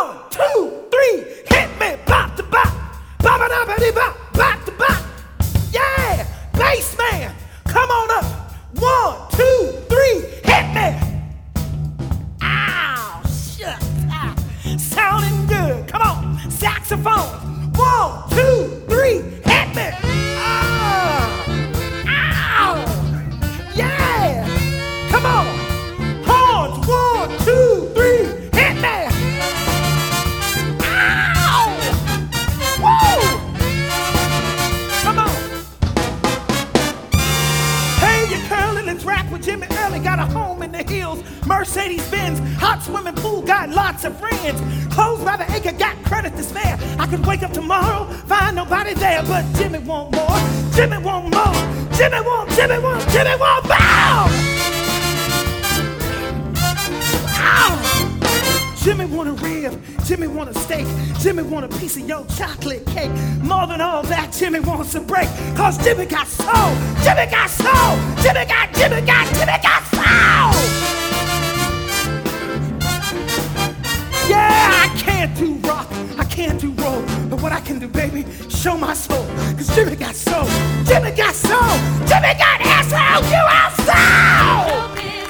1, 2, 3, hit me, bop to bop, bop a bop bop, bop to bop. Yeah, bass man, come on up. 1, 2, 3, hit me. Ow, shucks, ah, sounding good. Come on, saxophone. 1, 2, 3, hit me. Ah, ow, yeah, come on. Horns, 1, 2, 3, hit me. Ow, woo, come on. Hey, you're curling and track with Jimmy Early. Got a home in the hills, Mercedes-Benz, hot swimming pool, got lots of friends. Clothes by the acre, got credit to spare. I could wake up tomorrow, find nobody there, but Jimmy want more, Jimmy want more, Jimmy want more. Jimmy want a rib, Jimmy want a steak, Jimmy want a piece of your chocolate cake. More than all that, Jimmy wants a break, cause Jimmy got soul, Jimmy got soul, Jimmy got soul. Yeah, I can't do rock, I can't do roll, but what I can do, baby, show my soul, cause Jimmy got soul, Jimmy got soul, Jimmy got S-O-U-L-soul.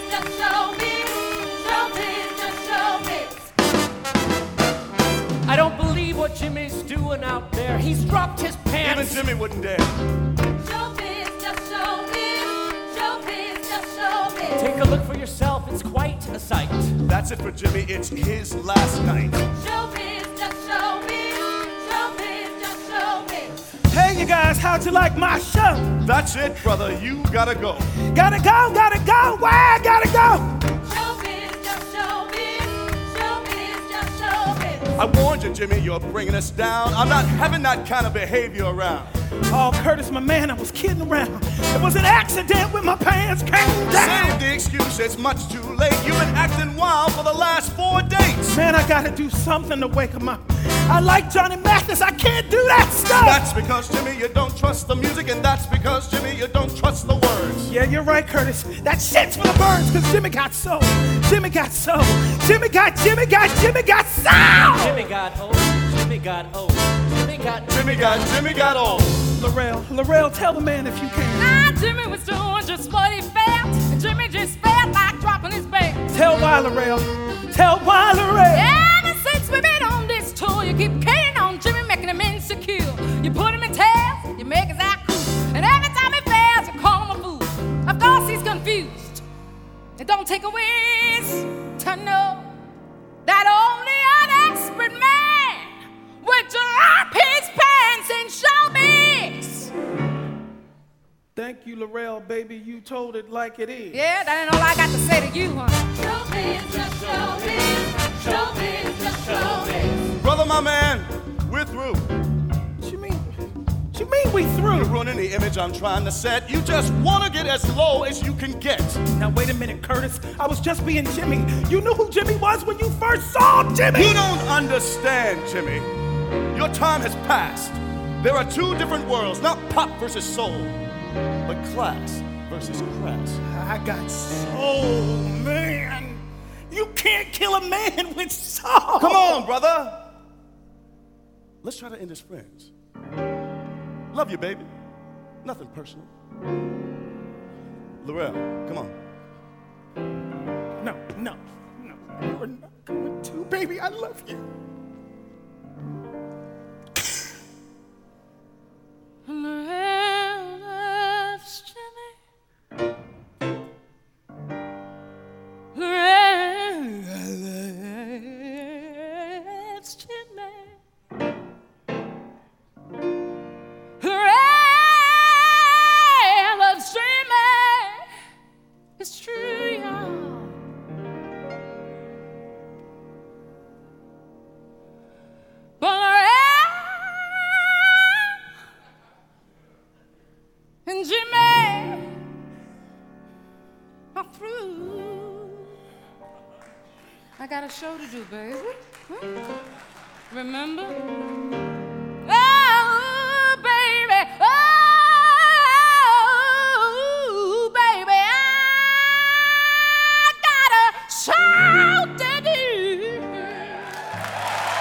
I don't believe what Jimmy's doing out there. He's dropped his pants. Even Jimmy wouldn't dare. Showbiz, just showbiz. Showbiz, just showbiz. Take a look for yourself. It's quite a sight. That's it for Jimmy. It's his last night. Showbiz, just showbiz. Showbiz, just showbiz. Hey, you guys, how'd you like my show? That's it, brother. You gotta go. Gotta go, where I gotta go? Showbiz, just showbiz. Showbiz, just showbiz. I warned you, Jimmy, you're bringing us down. I'm not having that kind of behavior around. Oh, Curtis, my man, I was kidding around. It was an accident when my pants came down. Save the excuse, it's much too late. You've been acting wild for the last 4 dates. Man, I gotta do something to wake him up. I like Johnny Mathis, I can't do that stuff. That's because, Jimmy, you don't trust the music, and that's because, Jimmy, you don't trust the words. Yeah, you're right, Curtis. That shit's for the birds, cause Jimmy got soul. Jimmy got soul. Jimmy got soul. Jimmy got old. Jimmy got old. Jimmy got old. Laurel, tell the man if you can. Now Jimmy was doing just what he felt, and Jimmy just felt like dropping his belt. Tell why, Laurel. Ever since we've been on this tour, you keep carrying on Jimmy, making him insecure. You put him in tails, you make his act cool, and every time he fails, you call him a fool. Of course he's confused. It don't take a whiz to know that only an expert man would drop his pants in showbiz. Thank you, Laurel, baby. You told it like it is. Yeah, that ain't all I got to say to you, huh? Showbiz, just showbiz. Showbiz, just showbiz. Brother, my man, we're through. What you mean we You're through? ruining the image I'm trying to set. You just want to get as low as you can get. Now wait a minute, Curtis. I was just being Jimmy. You knew who Jimmy was when you first saw Jimmy. You don't understand, Jimmy. Your time has passed. There are two different worlds, not pop versus soul, but class versus crass. I got soul, man. You can't kill a man with soul. Come on, brother. Let's try to end as friends. Love you, baby. Nothing personal. Laurel, come on. No. You're not going to. Baby, I love you. Laurel loves Jimmy. Laurel loves Jimmy. Laurel loves Jimmy. It's true, y'all. But Laurel and Jimmy are through. I got a show to do, baby. Remember? Oh, baby. Oh, baby. I got a show to do.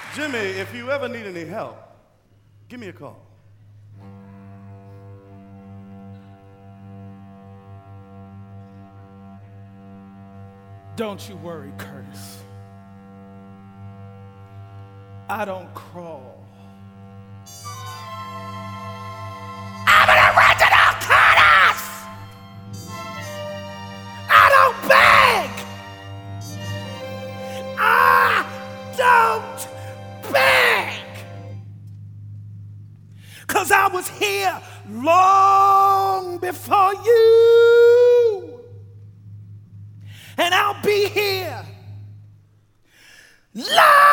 Jimmy, if you ever need any help, give me a call. Don't you worry, Curtis. I don't crawl. I'm an original Curtis! I don't beg! I don't beg! 'Cause I was here long before you. And I'll be here long